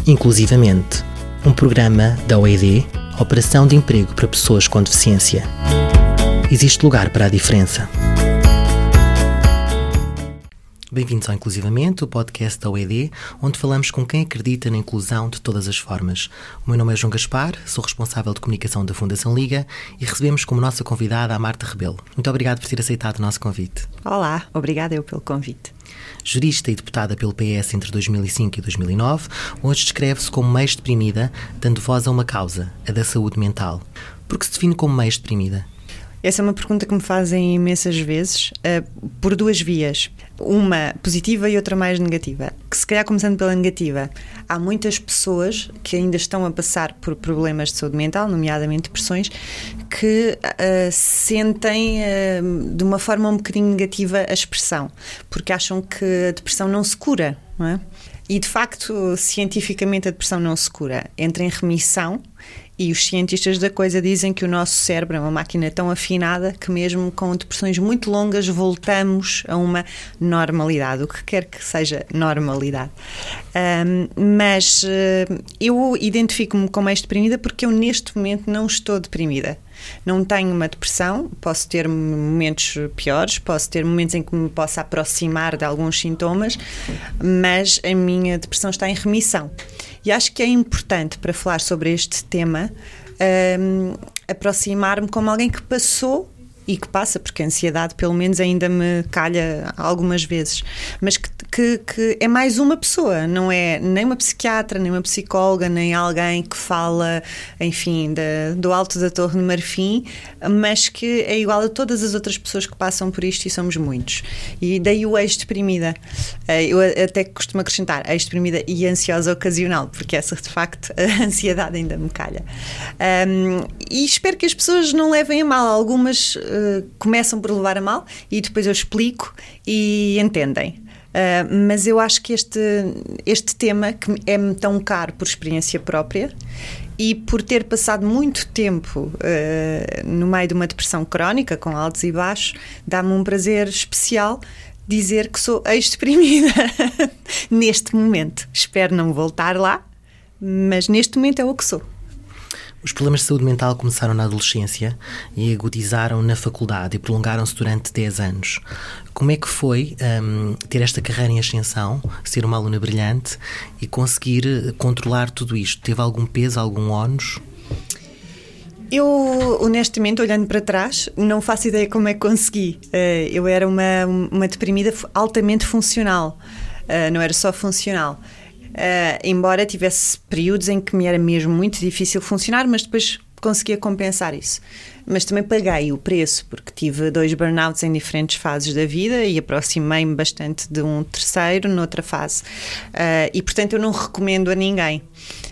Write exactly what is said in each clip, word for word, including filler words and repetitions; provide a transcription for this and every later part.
Inclusivamente, um programa da O E D, Operação de Emprego para Pessoas com Deficiência. Existe lugar para a diferença. Bem-vindos ao Inclusivamente, o podcast da O E D, onde falamos com quem acredita na inclusão de todas as formas. O meu nome é João Gaspar, sou responsável de comunicação da Fundação Liga e recebemos como nossa convidada a Marta Rebelo. Muito obrigado por ter aceitado o nosso convite. Olá, obrigada eu pelo convite. Jurista e deputada pelo P S entre dois mil e cinco e dois mil e nove, hoje descreve-se como meio deprimida, dando voz a uma causa, a da saúde mental. Por que se define como meio deprimida? Essa é uma pergunta que me fazem imensas vezes, uh, por duas vias. Uma positiva e outra mais negativa. Que se calhar começando pela negativa, há muitas pessoas que ainda estão a passar por problemas de saúde mental, nomeadamente depressões, que uh, sentem uh, de uma forma um bocadinho negativa a expressão, porque acham que a depressão não se cura, não é? E de facto, cientificamente a depressão não se cura, entra em remissão. E os cientistas da coisa dizem que o nosso cérebro é uma máquina tão afinada que mesmo com depressões muito longas voltamos a uma normalidade, o que quer que seja normalidade. Um, mas uh, eu identifico-me como mais deprimida porque eu neste momento não estou deprimida. Não tenho uma depressão, posso ter momentos piores, posso ter momentos em que me possa aproximar de alguns sintomas, mas a minha depressão está em remissão. E acho que é importante, para falar sobre este tema, um, aproximar-me como alguém que passou e que passa, porque a ansiedade pelo menos ainda me calha algumas vezes, mas que, que, que é mais uma pessoa, não é nem uma psiquiatra, nem uma psicóloga, nem alguém que fala, enfim, da, do alto da Torre de Marfim, mas que é igual a todas as outras pessoas que passam por isto e somos muitos. E daí o ex-deprimida. Eu até costumo acrescentar ex-deprimida e ansiosa ocasional, porque essa de facto a ansiedade ainda me calha. Um, e espero que as pessoas não levem a mal. Algumas Uh, começam por levar a mal e depois eu explico e entendem. Uh, mas eu acho que este, este tema, que é-me tão caro por experiência própria e por ter passado muito tempo uh, no meio de uma depressão crónica, com altos e baixos, dá-me um prazer especial dizer que sou ex-deprimida neste momento. Espero não voltar lá, mas neste momento é o que sou. Os problemas de saúde mental começaram na adolescência e agudizaram na faculdade e prolongaram-se durante dez anos. Como é que foi um, ter esta carreira em ascensão, ser uma aluna brilhante e conseguir controlar tudo isto? Teve algum peso, algum ónus? Eu, honestamente, olhando para trás, não faço ideia como é que consegui. Eu era uma, uma deprimida altamente funcional, não era só funcional. Uh, embora tivesse períodos em que me era mesmo muito difícil funcionar, mas depois conseguia compensar isso. Mas também paguei o preço, porque tive dois burnouts em diferentes fases da vida e aproximei-me bastante de um terceiro noutra fase. Uh, e, portanto, eu não recomendo a ninguém.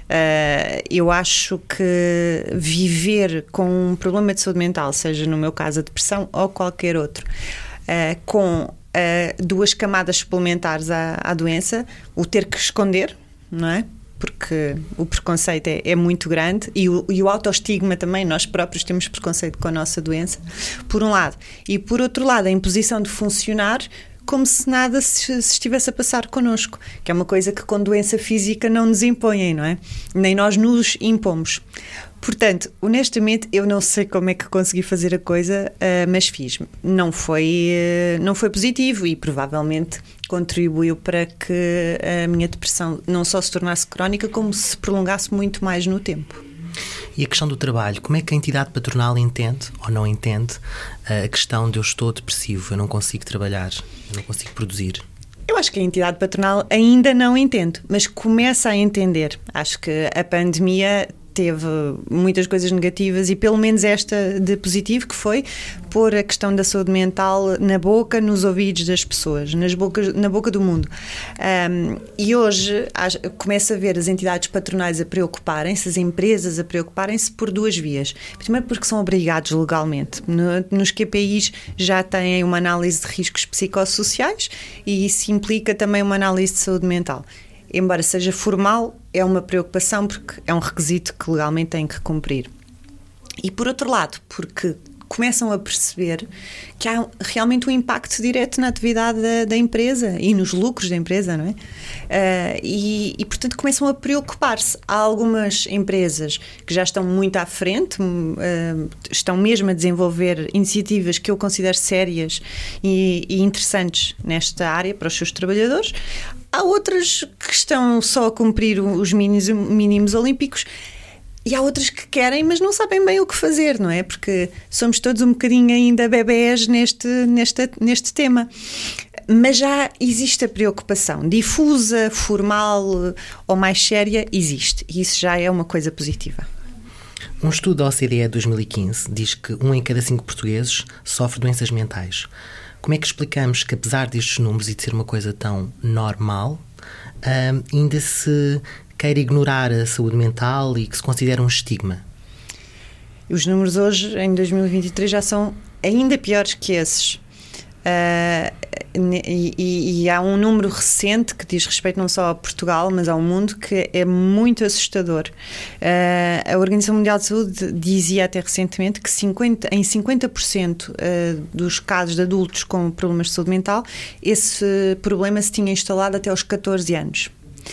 Uh, eu acho que viver com um problema de saúde mental, seja no meu caso a depressão ou qualquer outro, uh, com Uh, duas camadas suplementares à, à doença, o ter que esconder, não é? Porque o preconceito é, é muito grande e o, e o autoestigma também, nós próprios temos preconceito com a nossa doença, por um lado. E por outro lado, a imposição de funcionar como se nada se, se estivesse a passar connosco, que é uma coisa que com doença física não nos impõem, não é? Nem nós nos impomos. Portanto, honestamente, eu não sei como é que consegui fazer a coisa, uh, mas fiz. Não foi, uh, não foi positivo e provavelmente contribuiu para que a minha depressão não só se tornasse crónica, como se prolongasse muito mais no tempo. E a questão do trabalho, como é que a entidade patronal entende ou não entende a questão de eu estou depressivo, eu não consigo trabalhar, eu não consigo produzir? Eu acho que a entidade patronal ainda não entende, mas começa a entender. Acho que a pandemia teve muitas coisas negativas e pelo menos esta de positivo, que foi pôr a questão da saúde mental na boca, nos ouvidos das pessoas, nas bocas, na boca do mundo. Um, e hoje começa a ver as entidades patronais a preocuparem-se, as empresas a preocuparem-se por duas vias. Primeiro porque são obrigados legalmente. No, nos Q P Is já têm uma análise de riscos psicossociais e isso implica também uma análise de saúde mental. Embora seja formal, é uma preocupação porque é um requisito que legalmente têm que cumprir. E por outro lado, porque começam a perceber que há realmente um impacto direto na atividade da, da empresa e nos lucros da empresa, não é? Uh, e, e, portanto, começam a preocupar-se. Há algumas empresas que já estão muito à frente, uh, estão mesmo a desenvolver iniciativas que eu considero sérias e, e interessantes nesta área para os seus trabalhadores. Há outras que estão só a cumprir os mínimos, mínimos olímpicos. E há outras que querem, mas não sabem bem o que fazer, não é? Porque somos todos um bocadinho ainda bebés neste, neste, neste tema. Mas já existe a preocupação difusa, formal ou mais séria, existe. E isso já é uma coisa positiva. Um estudo da O C D E de dois mil e quinze diz que um em cada cinco portugueses sofre doenças mentais. Como é que explicamos que, apesar destes números e de ser uma coisa tão normal, ainda se queira ignorar a saúde mental e que se considera um estigma? Os números hoje, em dois mil e vinte e três, já são ainda piores que esses. Uh, e, e, e há um número recente que diz respeito não só a Portugal, mas ao mundo, que é muito assustador. Uh, a Organização Mundial de Saúde dizia até recentemente que cinquenta, em cinquenta por cento uh, dos casos de adultos com problemas de saúde mental, esse problema se tinha instalado até aos catorze anos.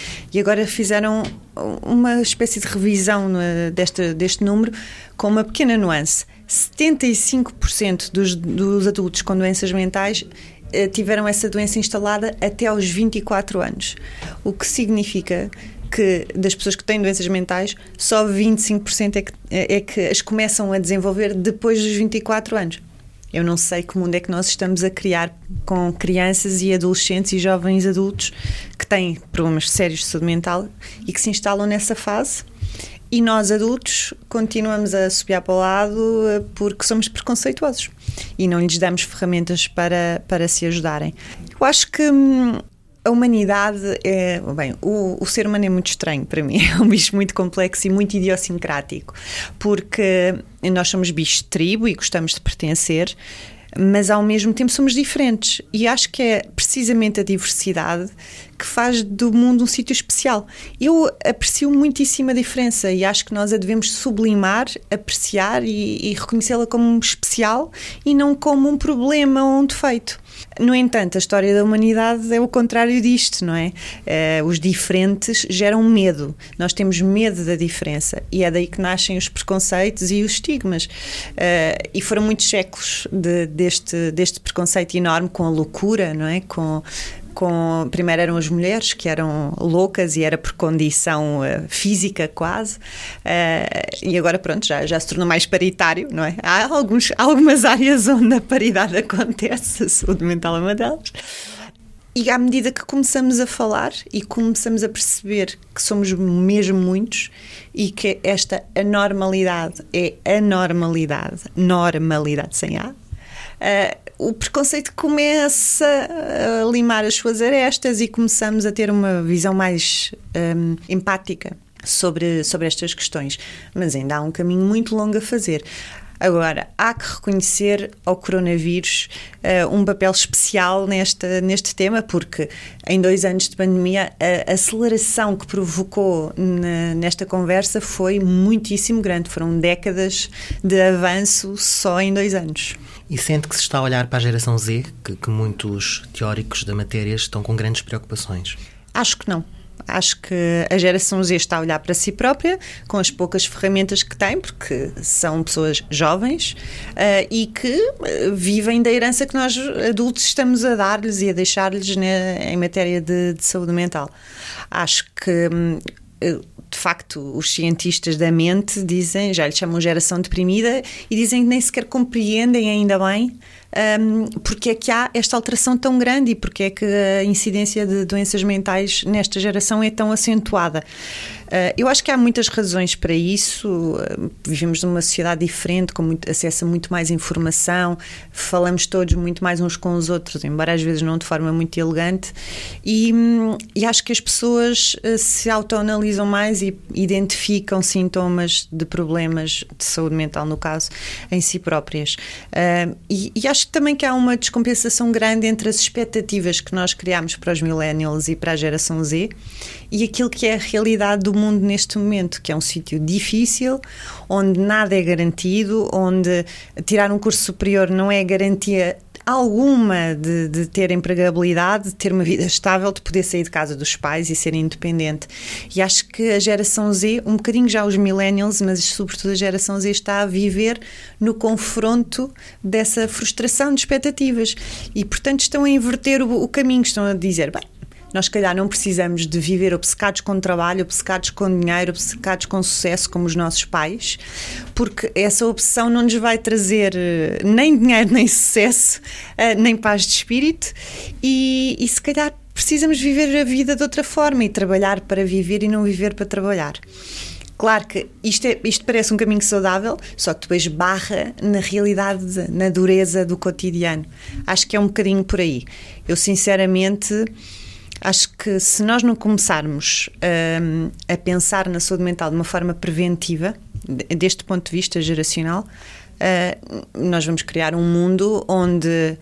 E agora fizeram uma espécie de revisão deste, deste número com uma pequena nuance. setenta e cinco por cento dos, dos adultos com doenças mentais eh, tiveram essa doença instalada até aos vinte e quatro anos. O que significa que das pessoas que têm doenças mentais, só vinte e cinco por cento é que, é que as começam a desenvolver depois dos vinte e quatro anos. Eu não sei que mundo é que nós estamos a criar com crianças e adolescentes e jovens adultos que têm problemas sérios de saúde mental e que se instalam nessa fase, e nós adultos continuamos a subir para o lado porque somos preconceituosos e não lhes damos ferramentas para, para se ajudarem. Eu acho que hum, a humanidade é... Bem, o, o ser humano é muito estranho para mim, é um bicho muito complexo e muito idiosincrático, porque nós somos bichos de tribo e gostamos de pertencer, mas ao mesmo tempo somos diferentes, e acho que é precisamente a diversidade que faz do mundo um sítio especial. Eu aprecio muitíssimo a diferença e acho que nós a devemos sublimar, apreciar e, e reconhecê-la como especial e não como um problema ou um defeito. No entanto, a história da humanidade é o contrário disto, não é? Uh, os diferentes geram medo. Nós temos medo da diferença e é daí que nascem os preconceitos e os estigmas. Uh, e foram muitos séculos de, deste, deste preconceito enorme com a loucura, não é? Com... Com, primeiro eram as mulheres que eram loucas e era por condição uh, física quase, uh, e agora pronto, já, já se tornou mais paritário, não é? Há, alguns, há algumas áreas onde a paridade acontece, a saúde mental é uma delas. E à medida que começamos a falar e começamos a perceber que somos mesmo muitos e que esta anormalidade é anormalidade, normalidade sem A, uh, o preconceito começa a limar as suas arestas e começamos a ter uma visão mais um, empática sobre, sobre estas questões. Mas ainda há um caminho muito longo a fazer. Agora, há que reconhecer ao coronavírus uh, um papel especial neste, neste tema, porque em dois anos de pandemia a aceleração que provocou na, nesta conversa foi muitíssimo grande. Foram décadas de avanço só em dois anos. E sente que se está a olhar para a geração Z, que, que muitos teóricos da matéria estão com grandes preocupações? Acho que não. Acho que a geração Z está a olhar para si própria, com as poucas ferramentas que tem, porque são pessoas jovens uh, e que uh, vivem da herança que nós adultos estamos a dar-lhes e a deixar-lhes, né, em matéria de, de saúde mental. Acho que... Um, de facto, os cientistas da mente dizem, já lhe chamam geração deprimida, e dizem que nem sequer compreendem ainda bem um, porque é que há esta alteração tão grande e porque é que a incidência de doenças mentais nesta geração é tão acentuada. Uh, eu acho que há muitas razões para isso. Uh, vivemos numa sociedade diferente, com muito, acesso a muito mais informação, falamos todos muito mais uns com os outros, embora às vezes não de forma muito elegante, e, e acho que as pessoas uh, se autoanalisam mais e identificam sintomas de problemas de saúde mental, no caso, em si próprias. Uh, e, e acho acho também que há uma descompensação grande entre as expectativas que nós criamos para os millennials e para a geração Z e aquilo que é a realidade do mundo neste momento, que é um sítio difícil, onde nada é garantido, onde tirar um curso superior não é garantia alguma de, de ter empregabilidade, de ter uma vida estável, de poder sair de casa dos pais e ser independente. E acho que a geração Z, um bocadinho já os millennials, mas sobretudo a geração Z, está a viver no confronto dessa frustração de expectativas e, portanto, estão a inverter o, o caminho, estão a dizer, bem, nós, se calhar, não precisamos de viver obcecados com trabalho, obcecados com dinheiro, obcecados com sucesso, como os nossos pais, porque essa obsessão não nos vai trazer nem dinheiro, nem sucesso, nem paz de espírito e, e se calhar, precisamos viver a vida de outra forma e trabalhar para viver e não viver para trabalhar. Claro que isto, é, isto parece um caminho saudável, só que depois barra na realidade, na dureza do cotidiano. Acho que é um bocadinho por aí. Eu, sinceramente... Acho que se nós não começarmos um, a pensar na saúde mental de uma forma preventiva, deste ponto de vista geracional, uh, nós vamos criar um mundo onde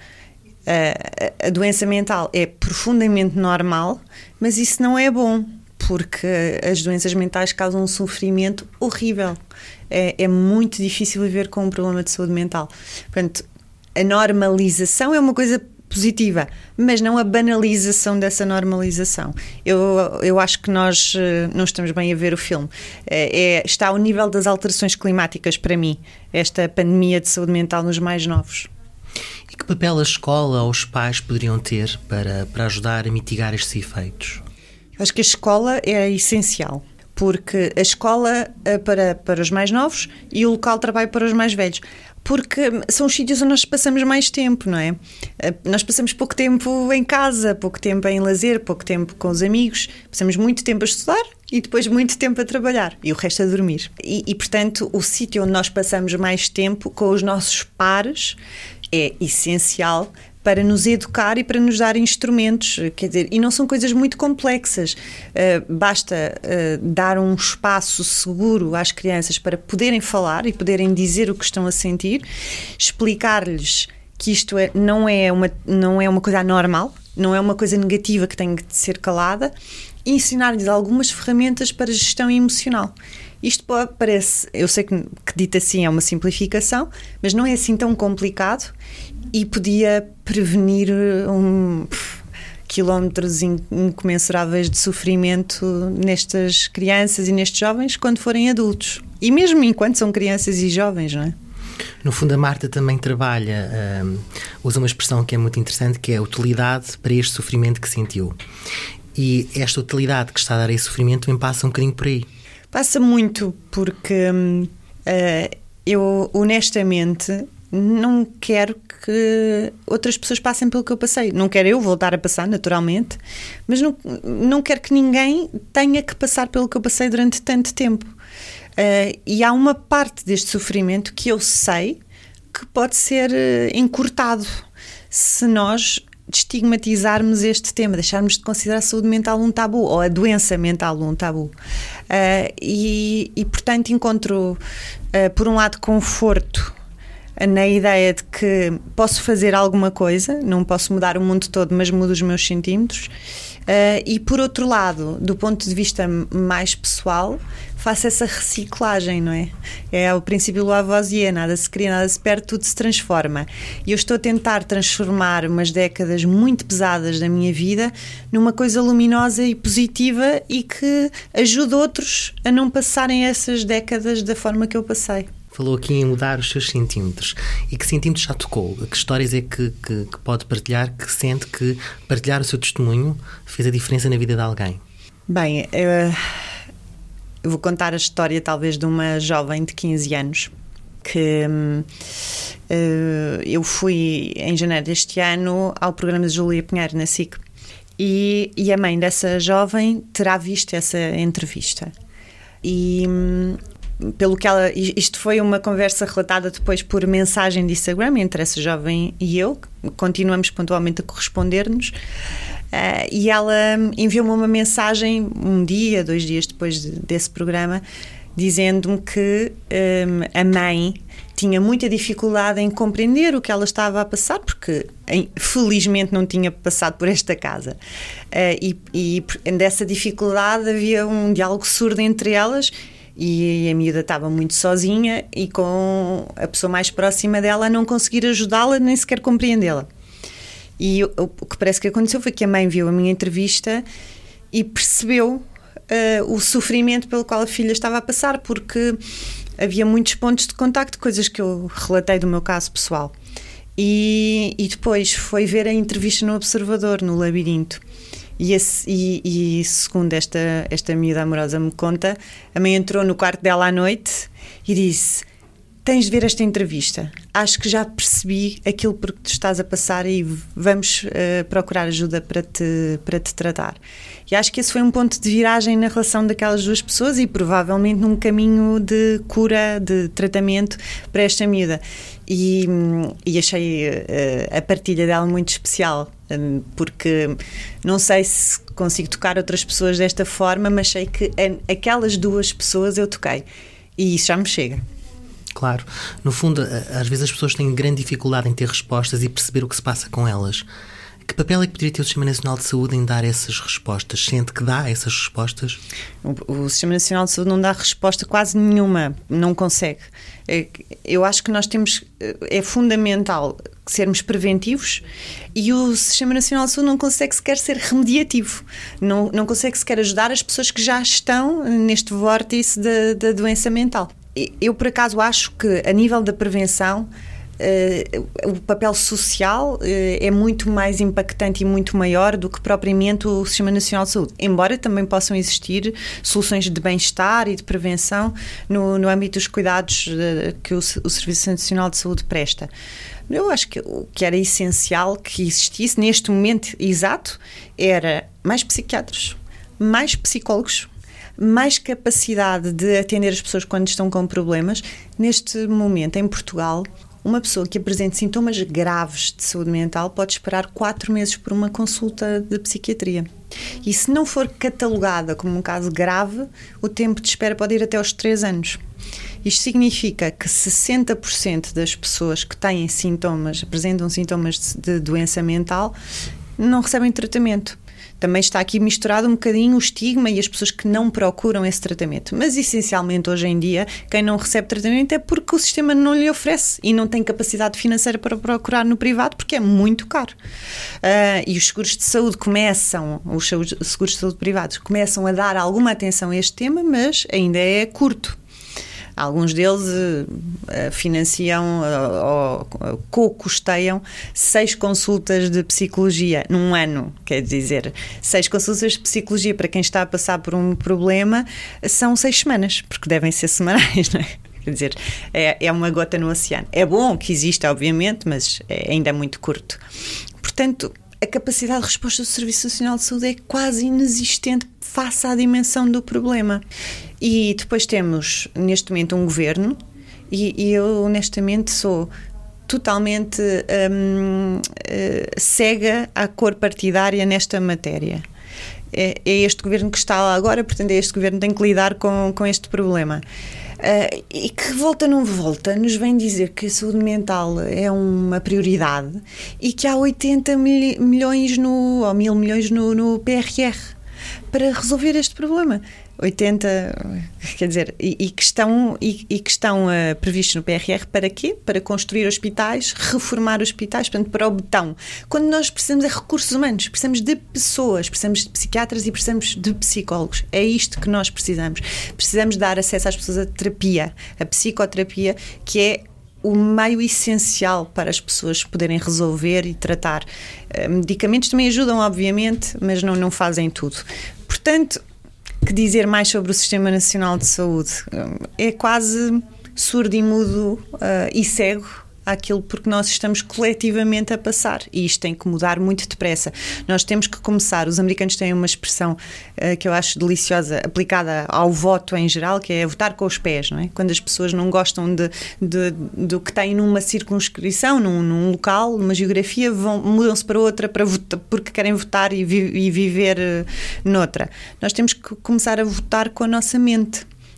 uh, a doença mental é profundamente normal, mas isso não é bom, porque as doenças mentais causam um sofrimento horrível. É, é muito difícil viver com um problema de saúde mental. Portanto, a normalização é uma coisa positiva, mas não a banalização dessa normalização. Eu, eu acho que nós não estamos bem a ver o filme. É, está ao nível das alterações climáticas para mim, esta pandemia de saúde mental nos mais novos. E que papel a escola ou os pais poderiam ter para, para ajudar a mitigar estes efeitos? Acho que a escola é essencial, porque a escola é para, para os mais novos e o local de trabalho para os mais velhos. Porque são os sítios onde nós passamos mais tempo, não é? Nós passamos pouco tempo em casa, pouco tempo em lazer, pouco tempo com os amigos, passamos muito tempo a estudar e depois muito tempo a trabalhar e o resto a dormir. E, e portanto, o sítio onde nós passamos mais tempo com os nossos pares é essencial para nos educar e para nos dar instrumentos, quer dizer, e não são coisas muito complexas. Uh, basta uh, dar um espaço seguro às crianças para poderem falar e poderem dizer o que estão a sentir, explicar-lhes que isto é, não, é uma, não é uma coisa anormal, não é uma coisa negativa que tem de ser calada, e ensinar-lhes algumas ferramentas para gestão emocional. Isto parece, eu sei que, que dito assim é uma simplificação, mas não é assim tão complicado e podia prevenir um, quilómetros incomensuráveis de sofrimento nestas crianças e nestes jovens quando forem adultos. E mesmo enquanto são crianças e jovens, não é? No fundo, a Marta também trabalha, um, usa uma expressão que é muito interessante, que é a utilidade para este sofrimento que sentiu. E esta utilidade que está a dar a esse sofrimento também passa um bocadinho por aí. Passa muito, porque uh, eu, honestamente, não quero que outras pessoas passem pelo que eu passei. Não quero eu voltar a passar, naturalmente, mas não, não quero que ninguém tenha que passar pelo que eu passei durante tanto tempo. Uh, e há uma parte deste sofrimento que eu sei que pode ser uh, encurtado se nós estigmatizarmos este tema, deixarmos de considerar a saúde mental um tabu, ou a doença mental um tabu. Uh, e, e, portanto, encontro, uh, por um lado, conforto na ideia de que posso fazer alguma coisa, não posso mudar o mundo todo, mas mudo os meus centímetros. Uh, e, por outro lado, do ponto de vista mais pessoal, faço essa reciclagem, não é? É o princípio do Lavoisier, nada se cria, nada se perde, tudo se transforma. E eu estou a tentar transformar umas décadas muito pesadas da minha vida numa coisa luminosa e positiva e que ajude outros a não passarem essas décadas da forma que eu passei. Falou aqui em mudar os seus centímetros. E que centímetros já tocou? Que histórias é que, que, que pode partilhar, que sente que partilhar o seu testemunho fez a diferença na vida de alguém? Bem, eu, eu vou contar a história talvez de uma jovem de quinze anos que uh, eu fui em janeiro deste ano ao programa de Júlia Pinheiro na S I C e, e a mãe dessa jovem terá visto essa entrevista e pelo que ela, isto foi uma conversa relatada depois por mensagem de Instagram entre essa jovem e eu, continuamos pontualmente a corresponder-nos, uh, e ela enviou-me uma mensagem um dia, dois dias depois de, desse programa, dizendo-me que um, a mãe tinha muita dificuldade em compreender o que ela estava a passar, porque felizmente não tinha passado por esta casa. Uh, e, e dessa dificuldade havia um diálogo surdo entre elas, e a miúda estava muito sozinha e com a pessoa mais próxima dela a não conseguir ajudá-la, nem sequer compreendê-la. E o, o que parece que aconteceu foi que a mãe viu a minha entrevista e percebeu uh, o sofrimento pelo qual a filha estava a passar, porque havia muitos pontos de contacto, coisas que eu relatei do meu caso pessoal. E, e depois foi ver a entrevista no Observador, no Labirinto. E, esse, e, e segundo esta, esta miúda amorosa me conta, a mãe entrou no quarto dela à noite e disse: tens de ver esta entrevista, acho que já percebi aquilo por que tu estás a passar e vamos uh, procurar ajuda para te, para te tratar. E acho que esse foi um ponto de viragem na relação daquelas duas pessoas e provavelmente num caminho de cura, de tratamento para esta miúda. E, e achei uh, a partilha dela muito especial, um, porque não sei se consigo tocar outras pessoas desta forma, mas sei que a, aquelas duas pessoas eu toquei e isso já me chega. Claro. No fundo, às vezes as pessoas têm grande dificuldade em ter respostas e perceber o que se passa com elas. Que papel é que poderia ter o Sistema Nacional de Saúde em dar essas respostas? Sente que dá essas respostas? O, o Sistema Nacional de Saúde não dá resposta quase nenhuma, não consegue. Eu acho que nós temos, é fundamental sermos preventivos e o Sistema Nacional de Saúde não consegue sequer ser remediativo, não, não consegue sequer ajudar as pessoas que já estão neste vórtice da, da doença mental. Eu, por acaso, acho que a nível da prevenção Uh, o papel social uh, é muito mais impactante e muito maior do que propriamente o Sistema Nacional de Saúde, embora também possam existir soluções de bem-estar e de prevenção no, no âmbito dos cuidados uh, que o, o Serviço Nacional de Saúde presta. Eu acho que o que era essencial que existisse neste momento exato era mais psiquiatras, mais psicólogos, mais capacidade de atender as pessoas quando estão com problemas. Neste momento, em Portugal, uma pessoa que apresente sintomas graves de saúde mental pode esperar quatro meses por uma consulta de psiquiatria. E se não for catalogada como um caso grave, o tempo de espera pode ir até aos três anos. Isto significa que sessenta por cento das pessoas que têm sintomas, apresentam sintomas de doença mental, não recebem tratamento. Também está aqui misturado um bocadinho o estigma e as pessoas que não procuram esse tratamento. Mas, essencialmente, hoje em dia, quem não recebe tratamento é porque o sistema não lhe oferece e não tem capacidade financeira para procurar no privado, porque é muito caro. Uh, e os seguros de saúde começam, os seguros de saúde privados, começam a dar alguma atenção a este tema, mas ainda é curto. Alguns deles uh, financiam uh, ou co-custeiam seis consultas de psicologia num ano. Quer dizer, seis consultas de psicologia para quem está a passar por um problema são seis semanas, porque devem ser semanais, não é? Quer dizer, é, é uma gota no oceano. É bom que exista, obviamente, mas é, ainda é muito curto. Portanto, a capacidade de resposta do Serviço Nacional de Saúde é quase inexistente face à dimensão do problema. E depois temos, neste momento, um governo, e, e eu, honestamente, sou totalmente hum, uh, cega à cor partidária nesta matéria. É, é este governo que está lá agora, portanto, é este governo que tem que lidar com, com este problema. Uh, e que volta não volta nos vem dizer que a saúde mental é uma prioridade e que há oitenta milhões no, ou mil milhões no, no P R R para resolver este problema. oitenta, quer dizer, e, e que estão, e, e que estão uh, previstos no P R R para quê? Para construir hospitais, reformar hospitais, portanto, para o betão. Quando nós precisamos de recursos humanos, precisamos de pessoas, precisamos de psiquiatras e precisamos de psicólogos. É isto que nós precisamos. Precisamos dar acesso às pessoas à terapia, à psicoterapia, que é o meio essencial para as pessoas poderem resolver e tratar. Uh, medicamentos também ajudam, obviamente, mas não, não fazem tudo. Portanto, que dizer mais sobre o Sistema Nacional de Saúde? É quase surdo e mudo uh, e cego àquilo porque nós estamos coletivamente a passar, e isto tem que mudar muito depressa. Nós temos que começar, os americanos têm uma expressão uh, que eu acho deliciosa, aplicada ao voto em geral, que é votar com os pés, não é? Quando as pessoas não gostam de, de, do que têm numa circunscrição, num, num local, numa geografia, vão, mudam-se para outra para votar, porque querem votar e, vi, e viver uh, noutra. Nós temos que começar a votar com a nossa mente.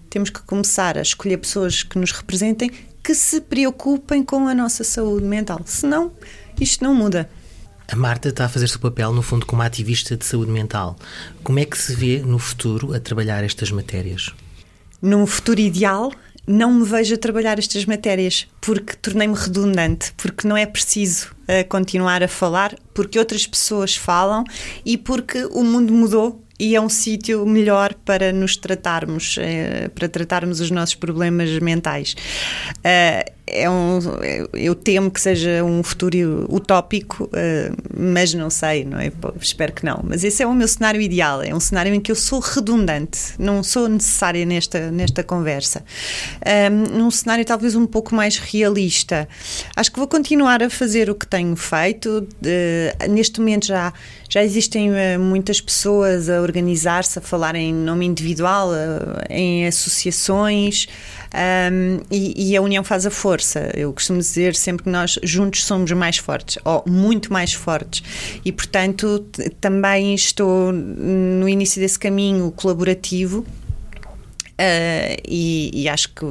temos que começar a escolher pessoas que nos representem, que se preocupem com a nossa saúde mental. Senão, isto não muda. A Marta está a fazer o seu papel, no fundo, como ativista de saúde mental. Como é que se vê no futuro a trabalhar estas matérias? Num futuro ideal, não me vejo a trabalhar estas matérias, porque tornei-me redundante, porque não é preciso uh, continuar a falar, porque outras pessoas falam e porque o mundo mudou e é um sítio melhor para nos tratarmos, uh, para tratarmos os nossos problemas mentais. Uh, é um, eu temo que seja um futuro utópico, uh, mas não sei, não é? Pô, espero que não. Mas esse é o meu cenário ideal, é um cenário em que eu sou redundante, não sou necessária nesta, nesta conversa. Um, num cenário talvez um pouco mais realista. Acho que vou continuar a fazer o que tenho feito. Uh, neste momento já, já existem uh, muitas pessoas a organizar-se, a falar em nome individual, uh, em associações, um, e, e a união faz a força. Eu costumo dizer sempre que nós juntos somos mais fortes, ou muito mais fortes, e portanto t- também estou no início desse caminho colaborativo, uh, e, e acho que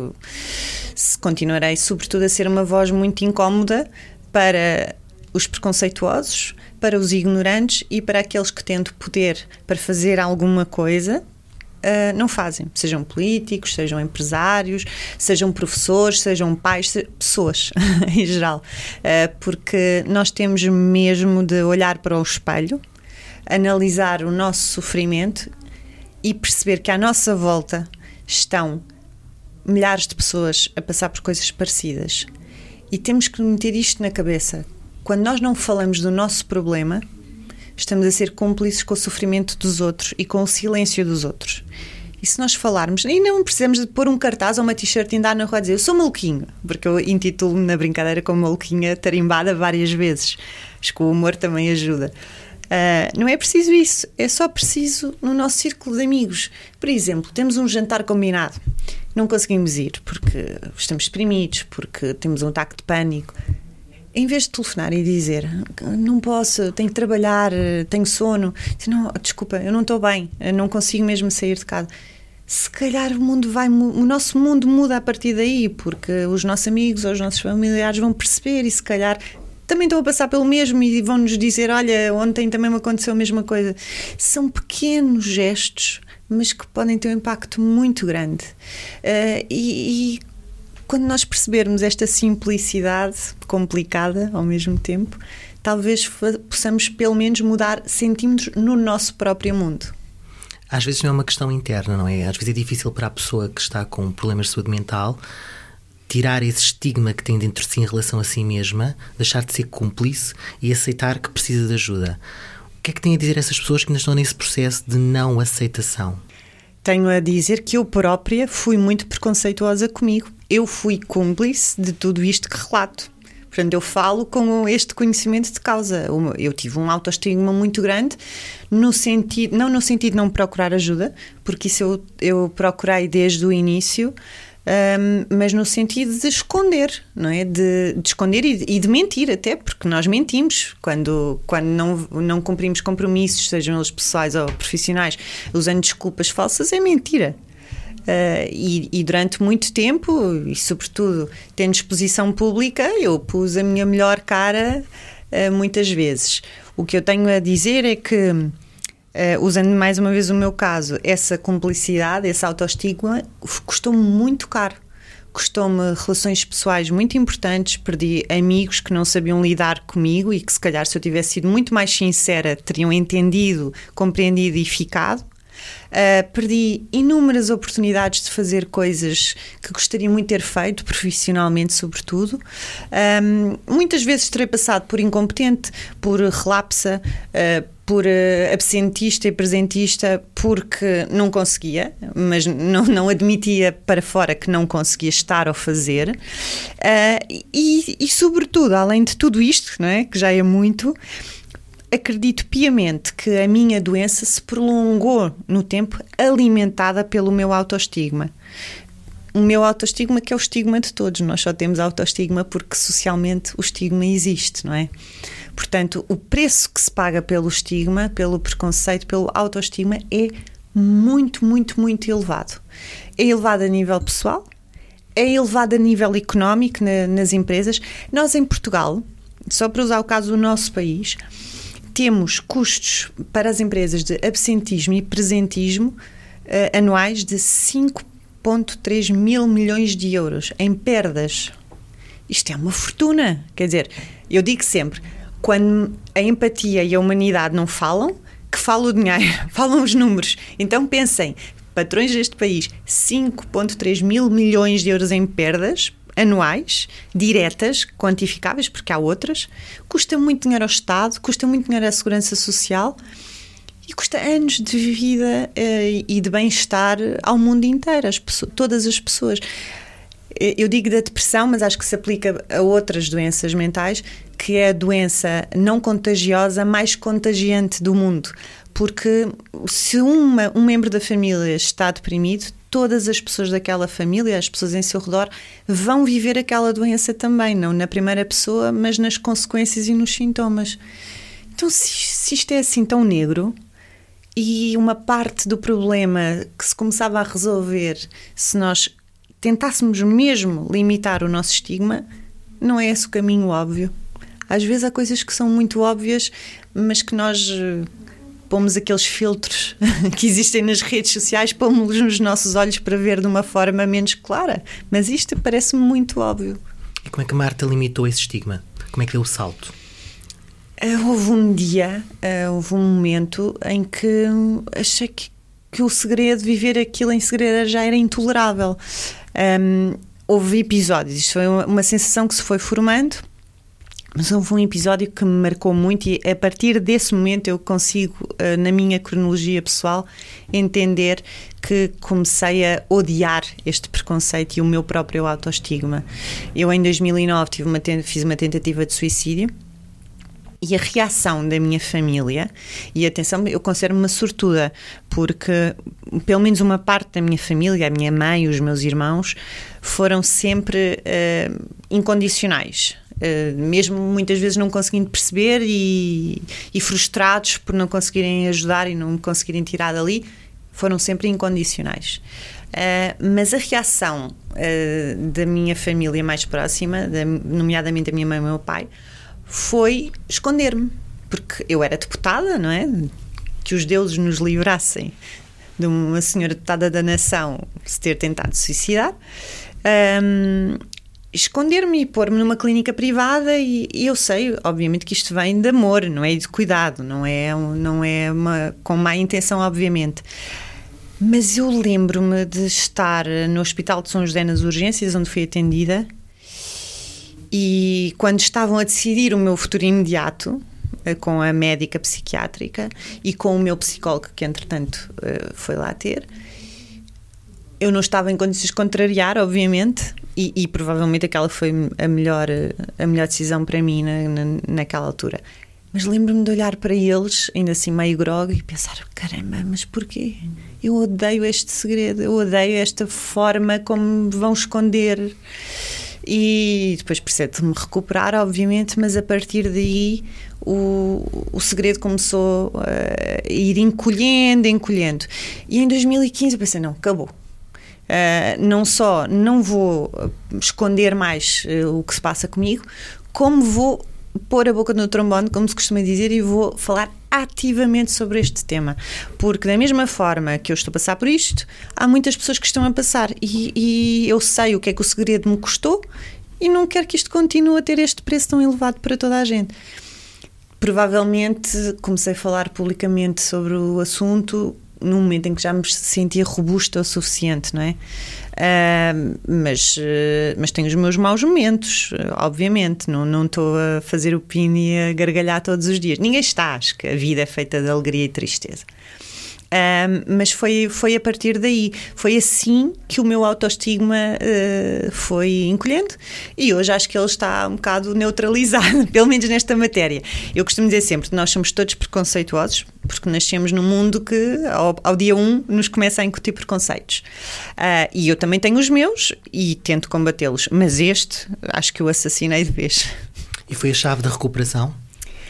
se continuarei sobretudo a ser uma voz muito incómoda para os preconceituosos, para os ignorantes e para aqueles que tendo poder para fazer alguma coisa, Uh, não fazem, sejam políticos, sejam empresários, sejam professores, sejam pais, se... pessoas em geral, uh, porque nós temos mesmo de olhar para o espelho, analisar o nosso sofrimento e perceber que à nossa volta estão milhares de pessoas a passar por coisas parecidas, e temos que meter isto na cabeça. Quando nós não falamos do nosso problema, estamos a ser cúmplices com o sofrimento dos outros e com o silêncio dos outros. E se nós falarmos, e não precisamos de pôr um cartaz ou uma t-shirt e andar na rua a dizer eu sou maluquinho, porque eu intitulo-me na brincadeira como maluquinha tarimbada várias vezes. Acho que o humor também ajuda. Uh, não é preciso isso, é só preciso no nosso círculo de amigos. Por exemplo, temos um jantar combinado, não conseguimos ir porque estamos deprimidos, porque temos um ataque de pânico. Em vez de telefonar e dizer não posso, tenho que trabalhar, tenho sono, não, desculpa, eu não estou bem, eu não consigo mesmo sair de casa, se calhar o mundo vai, o nosso mundo muda a partir daí, porque os nossos amigos ou os nossos familiares vão perceber e se calhar também estão a passar pelo mesmo e vão nos dizer olha, ontem também me aconteceu a mesma coisa. São pequenos gestos, mas que podem ter um impacto muito grande. Uh, e, e quando nós percebermos esta simplicidade complicada ao mesmo tempo, talvez possamos pelo menos mudar centímetros no nosso próprio mundo. Às vezes não é uma questão interna, não é? Às vezes é difícil para a pessoa que está com problemas de saúde mental tirar esse estigma que tem dentro de si em relação a si mesma, deixar de ser cúmplice e aceitar que precisa de ajuda. O que é que tem a dizer a essas pessoas que ainda estão nesse processo de não aceitação? Tenho a dizer que eu própria fui muito preconceituosa comigo. Eu fui cúmplice de tudo isto que relato. Portanto, eu falo com este conhecimento de causa. Eu tive um autoestigma muito grande, no sentido, não no sentido de não procurar ajuda, porque isso eu, eu procurei desde o início, um, mas no sentido de esconder, não é? De, de esconder e de, e de mentir até, porque nós mentimos quando, quando não, não cumprimos compromissos, sejam eles pessoais ou profissionais, usando desculpas falsas, é mentira. Uh, e, e durante muito tempo, e sobretudo tendo exposição pública, eu pus a minha melhor cara uh, muitas vezes. O que eu tenho a dizer é que, uh, usando mais uma vez o meu caso, essa cumplicidade, esse autoestigma custou-me muito caro. Custou-me relações pessoais muito importantes, perdi amigos que não sabiam lidar comigo e que se calhar se eu tivesse sido muito mais sincera teriam entendido, compreendido e ficado. Uh, perdi inúmeras oportunidades de fazer coisas que gostaria muito de ter feito, profissionalmente sobretudo. Um, muitas vezes terei passado por incompetente, por relapsa, uh, por uh, absentista e presentista, porque não conseguia, mas não, não admitia para fora que não conseguia estar ou fazer. Uh, e, e sobretudo, além de tudo isto, não é, que já é muito, acredito piamente que a minha doença se prolongou no tempo alimentada pelo meu autoestigma. O meu autoestigma que é o estigma de todos. Nós só temos autoestigma porque socialmente o estigma existe, não é? Portanto, o preço que se paga pelo estigma, pelo preconceito, pelo autoestigma é muito, muito, muito elevado. É elevado a nível pessoal, é elevado a nível económico na, nas empresas. Nós em Portugal, só para usar o caso do nosso país, temos custos para as empresas de absentismo e presentismo uh, anuais de cinco vírgula três mil milhões de euros em perdas. Isto é uma fortuna. Quer dizer, eu digo sempre, quando a empatia e a humanidade não falam, que fala o dinheiro, falam os números. Então pensem, patrões deste país, cinco vírgula três mil milhões de euros em perdas anuais, diretas, quantificáveis, porque há outras, custa muito dinheiro ao Estado, custa muito dinheiro à Segurança Social e custa anos de vida eh, e de bem-estar ao mundo inteiro, as pessoas, todas as pessoas. Eu digo da depressão, mas acho que se aplica a outras doenças mentais, que é a doença não contagiosa mais contagiante do mundo. Porque se uma, um membro da família está deprimido, todas as pessoas daquela família, as pessoas em seu redor, vão viver aquela doença também, não na primeira pessoa, mas nas consequências e nos sintomas. Então, se, se isto é assim tão negro, e uma parte do problema que se começava a resolver se nós tentássemos mesmo limitar o nosso estigma, não é esse o caminho óbvio. Às vezes há coisas que são muito óbvias, mas que nós pomos aqueles filtros que existem nas redes sociais, pomos nos nossos olhos para ver de uma forma menos clara. Mas isto parece-me muito óbvio. E como é que a Marta limitou esse estigma? Como é que deu o salto? Houve um dia, houve um momento em que achei que, que o segredo, viver aquilo em segredo já era intolerável. Um, houve episódios, isto foi uma, uma sensação que se foi formando, mas houve um episódio que me marcou muito e a partir desse momento eu consigo, uh, na minha cronologia pessoal, entender que comecei a odiar este preconceito e o meu próprio autoestigma. Eu em dois mil e nove tive uma, fiz uma tentativa de suicídio. E a reação da minha família, e atenção, eu considero-me uma sortuda, porque pelo menos uma parte da minha família, a minha mãe e os meus irmãos, foram sempre uh, incondicionais. Uh, mesmo muitas vezes não conseguindo perceber e, e frustrados por não conseguirem ajudar e não me conseguirem tirar dali, foram sempre incondicionais. Uh, mas a reação uh, da minha família mais próxima, da, nomeadamente da minha mãe e do meu pai, foi esconder-me, porque eu era deputada, não é? Que os deuses nos livrassem de uma senhora deputada da nação se ter tentado suicidar, um, esconder-me e pôr-me numa clínica privada e, e eu sei, obviamente, que isto vem de amor, não é de cuidado, não é, não é uma, com má intenção, obviamente. Mas eu lembro-me de estar no Hospital de São José nas urgências, onde fui atendida. E quando estavam a decidir o meu futuro imediato, com a médica psiquiátrica e com o meu psicólogo, que entretanto foi lá ter, eu não estava em condições de contrariar, obviamente, e, e provavelmente aquela foi a melhor, a melhor decisão para mim na, na, naquela altura. Mas lembro-me de olhar para eles, ainda assim meio grogue, e pensar, caramba, mas porquê? Eu odeio este segredo, eu odeio esta forma como me vão esconder. E depois percebi me recuperar, obviamente, mas a partir daí o, o segredo começou a ir encolhendo, encolhendo. E em dois mil e quinze eu pensei, não, acabou. Uh, não só não vou esconder mais uh, o que se passa comigo, como vou pôr a boca no trombone, como se costuma dizer, e vou falar ativamente sobre este tema, porque da mesma forma que eu estou a passar por isto, há muitas pessoas que estão a passar e, e eu sei o que é que o segredo me custou e não quero que isto continue a ter este preço tão elevado para toda a gente. Provavelmente comecei a falar publicamente sobre o assunto num momento em que já me sentia robusta o suficiente, não é? Uh, mas, uh, mas tenho os meus maus momentos, uh, obviamente, não, não estou a fazer o pino e a gargalhar todos os dias. Ninguém está, acho que a vida é feita de alegria e tristeza. Uh, mas foi, foi a partir daí, foi assim que o meu autoestigma uh, foi encolhendo e hoje acho que ele está um bocado neutralizado, pelo menos nesta matéria. Eu costumo dizer sempre que nós somos todos preconceituosos porque nascemos num mundo que ao, ao dia um nos começa a incutir preconceitos, uh, e eu também tenho os meus e tento combatê-los, mas este acho que o assassinei de vez. E foi a chave da recuperação?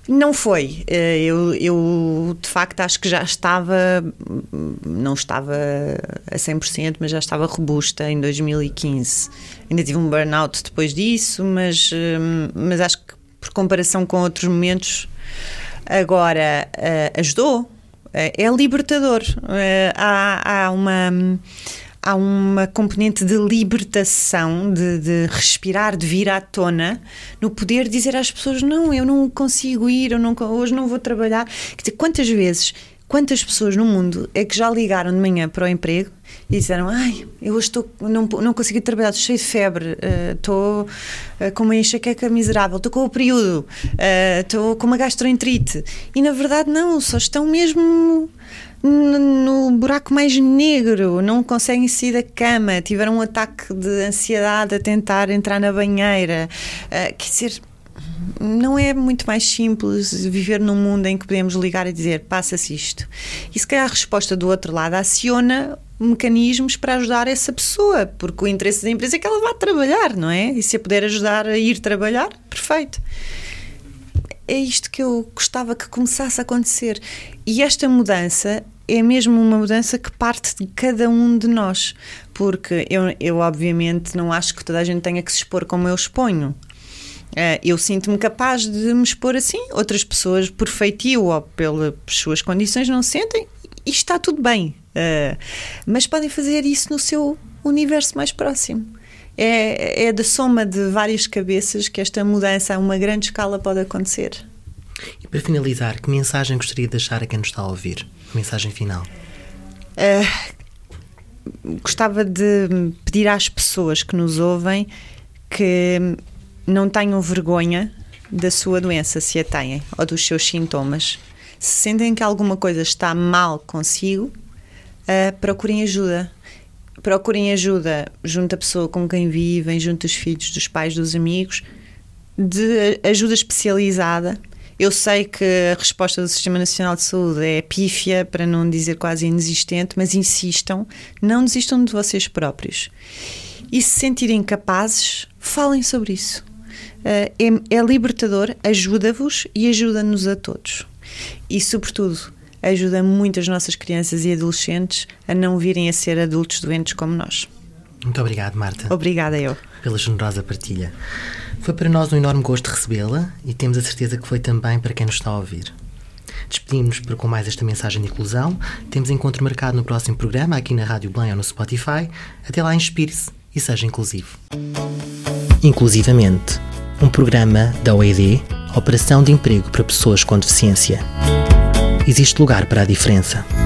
Não foi. Eu, eu, de facto, acho que já estava, não estava a cem por cento, mas já estava robusta em dois mil e quinze. Ainda tive um burnout depois disso, mas, mas acho que, por comparação com outros momentos, agora ajudou. É libertador. Há, há uma... Há uma componente de libertação, de, de respirar, de vir à tona, no poder dizer às pessoas, não, eu não consigo ir, eu não, hoje não vou trabalhar. Quer dizer, quantas vezes, quantas pessoas no mundo é que já ligaram de manhã para o emprego e disseram, ai, eu hoje estou, não, não consigo trabalhar, estou cheio de febre, uh, estou uh, com uma enxaqueca miserável, estou com o período, uh, estou com uma gastroenterite. E na verdade não, só estão mesmo... no buraco mais negro, não conseguem sair da cama, tiveram um ataque de ansiedade a tentar entrar na banheira. Uh, quer dizer, não é muito mais simples viver num mundo em que podemos ligar e dizer, passa-se isto. E se calhar a resposta do outro lado aciona mecanismos para ajudar essa pessoa, porque o interesse da empresa é que ela vá trabalhar, não é? E se a puder ajudar a ir trabalhar, perfeito. É isto que eu gostava que começasse a acontecer. E esta mudança é mesmo uma mudança que parte de cada um de nós, porque eu, eu obviamente não acho que toda a gente tenha que se expor como eu exponho. Uh, eu sinto-me capaz de me expor assim, outras pessoas por feitio ou pelas suas condições não sentem e está tudo bem. Uh, mas podem fazer isso no seu universo mais próximo. É, é da soma de várias cabeças que esta mudança a uma grande escala pode acontecer. E para finalizar, que mensagem gostaria de deixar a quem nos está a ouvir? Mensagem final. Uh, gostava de pedir às pessoas que nos ouvem que não tenham vergonha da sua doença, se a têm, ou dos seus sintomas. Se sentem que alguma coisa está mal consigo, uh, procurem ajuda. Procurem ajuda junto à pessoa com quem vivem, junto dos filhos, dos pais, dos amigos, de ajuda especializada. Eu sei que a resposta do Sistema Nacional de Saúde é pífia, para não dizer quase inexistente, mas insistam, não desistam de vocês próprios. E se sentirem capazes, falem sobre isso. É, é libertador, ajuda-vos e ajuda-nos a todos. E, sobretudo, ajuda muito as nossas crianças e adolescentes a não virem a ser adultos doentes como nós. Muito obrigado, Marta. Obrigada eu. Pela generosa partilha. Foi para nós um enorme gosto recebê-la e temos a certeza que foi também para quem nos está a ouvir. Despedimos-nos com mais esta mensagem de inclusão. Temos encontro marcado no próximo programa, aqui na Rádio Belém ou no Spotify. Até lá, inspire-se e seja inclusivo. Inclusivamente, um programa da O E D, Operação de Emprego para Pessoas com Deficiência. Existe lugar para a diferença.